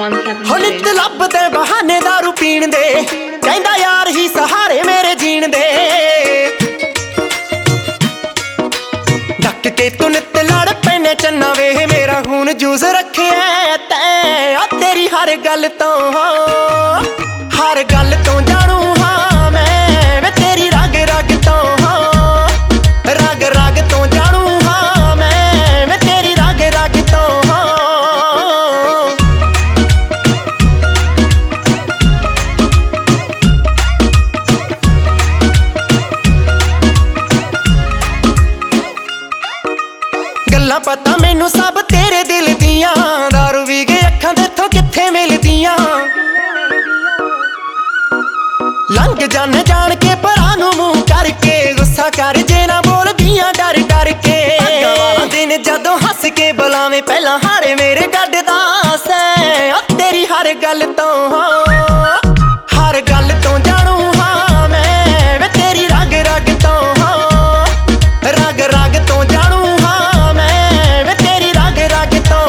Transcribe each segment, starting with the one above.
one step ਹੋ ਨਿੱਤ ਲੱਭਦੇ ਬਹਾਨੇ ਦਾਰੂ ਪੀਣ ਦੇ ਕਹਿੰਦਾ ਯਾਰ ਹੀ ਸਹਾਰੇ ਮੇਰੇ ਜੀਣ ਦੇ ਡੱਕ ਕੇ ਤੂੰ ਨਿੱਤ ਲੜ ਪੈਨੇ ਚੰਨਾ ਵੇ ਮੇਰਾ ਖੂਨ ਜੂਸ ਰੱਖਿਆ ਤੈਂ ਆ ਤੇਰੀ ਹਰ ਗੱਲ ਤੋਂ ਜਾਣੂ ਹਾਂ ਮੈਂ ਵੇ ਤੇਰੀ ਰਗ ਰਗ ਤੋਂ ਰਗ ਰਗ ਤੋਂ ਜਾਣੂ ਹਾਂ ਮੈਂ ਵੇ ਤੇਰੀ ਰਗ ਰਗ ਤੋਂ ਗੱਲਾਂ ਪਤਾ ਮੈਨੂੰ ਸਭ ਤੇਰੇ ਦਿਲ ਦੀਆਂ ਦਾਰੂ ਵੀ ਗਏ ਅੱਖਾਂ ਦੇ ਥੋਂ ਕਿੱਥੇ ਮਿਲਦੀਆਂ ਲੰਘ ਜਾਣ ਜਾਣ ਕੇ ਪਰਾਂ ਨੂੰ ਮੂੰਹ ਕਰਕੇ ਗੁੱਸਾ ਕਰ ਜੇ ਨਾ ਬੋਲਦੀਆਂ ਡਰ ਡਰ ਕੇ ਦਿਨ ਜਦੋਂ ਹੱਸ ਕੇ ਬੁਲਾਵੇਂ ਪਹਿਲਾਂ ਹਾਰੇ ਮੇਰੇ ਗੱਡਦਾ ਸੈ ਆ ਤੇਰੀ ਹਰ ਗੱਲ ਤੋਂ ਜਾਣੂ ਹਾਂ ਮੈਂ ਵੇ ਤੇਰੀ ਰਗ ਰਗ ਤੋਂ ਰਗ ਰਗ ਤੋਂ ਜਾਣੂ ਹਾਂ ਮੈਂ ਵੇ ਤੇਰੀ ਰਗ ਰਗ ਤੋਂ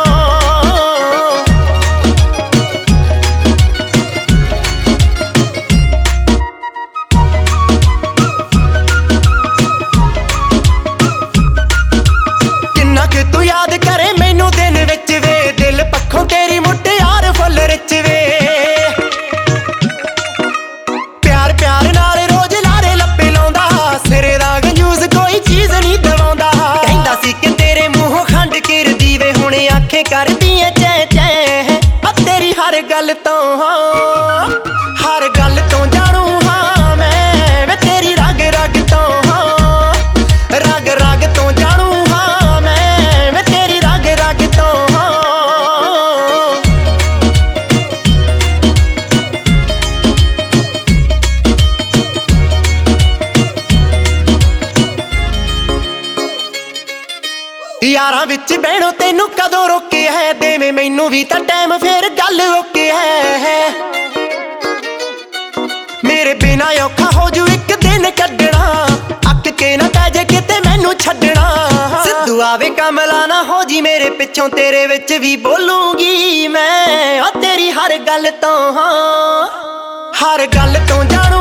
ਕਿੰਨਾ ਕਿ ਤੂੰ ਯਾਦ ਕਰੇ ਮੈਨੂੰ ਦਿਨ ਵਿੱਚ ਵੇ ਦਿਲ ਪੱਖੋਂ ਤੇਰੀ ਮੁਟਿਆਰ ਫੁੱਲ ਰਿਚ ਵੇ ਪਿਆਰ ਪਿਆਰ ਨਾਲ ਰੋਜ਼ ਲਾਰੇ ਲੱਪੇ ਲਾਉਂਦਾ ਸਿਰੇ ਦਾ ਗੰਜੂਸ ਕੋਈ ਚੀਜ਼ ਨਹੀਂ ਦਵਾਉਂਦਾ ਕਹਿੰਦਾ ਸੀ ਕਿ ਤੇਰੇ ਮੂੰਹੋਂ ਖੰਡ ਕਿਰਦੀ ਵੇ ਹੁਣ ਆਖੇ ਕਰਦੀ ਐ ਚੈ ਚੈ ਆ ਤੇਰੀ ਹਰ ਗੱਲ ਤੋਂ ਜਾਣੂ ਹਾਂ ਮੈਂ ਵੇ ਤੇਰੀ ਰਗ ਰਗ ਤੋਂ ਰਗ ਰਗ ਤੋਂ ਜਾਣੂ ਹਾਂ ਮੈਂ ਵੇ ਤੇਰੀ ਰਗ ਰਗ ਤੋਂ ਯਾਰਾਂ ਵਿੱਚ ਬਹਿਣੋਂ ਤੈਨੂੰ ਕਦੋਂ ਰੋਕਿਆ ਹੈ ਦੇਵੇਂ ਮੈਨੂੰ ਵੀ ਤਾਂ ਟਾਈਮ ਫੇਰ ਗੱਲ ਓਕੇ ਹੈ ਮੇਰੇ ਬਿਨਾ ਔਖਾ ਹੋ ਜੂ ਇੱਕ ਦਿਨ ਕੱਢਣਾ ਅੱਕ ਕੇ ਨਾ ਪੈ ਜੇ ਕਿਤੇ ਮੈਨੂੰ ਛੱਡਣਾ ਸਿੱਧੂ ਆਵੇ ਕਮਲਾ ਨਾ ਹੋ ਜੀ ਮੇਰੇ ਪਿੱਛੋਂ ਤੇਰੇ ਵਿੱਚ ਵੀ ਬੋਲੂਗੀ ਮੈਂ ਆ ਤੇਰੀ ਹਰ ਗੱਲ ਤੋਂ ਜਾਣੂ